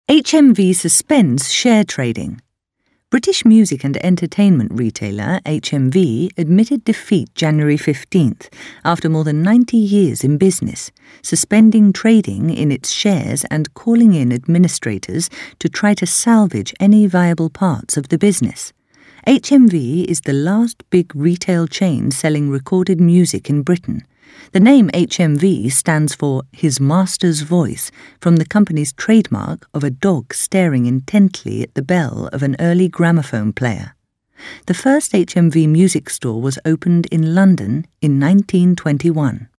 HMV suspends share trading. British music and entertainment retailer HMV admitted defeat January 15th after more than 90 years in business, suspending trading in its shares and calling in administrators to try to salvage any viable parts of the business. HMV is the last big retail chain selling recorded music in Britain. The name HMV stands for His Master's Voice, from the company's trademark of a dog staring intently at the bell of an early gramophone player. The first HMV music store was opened in London in 1921.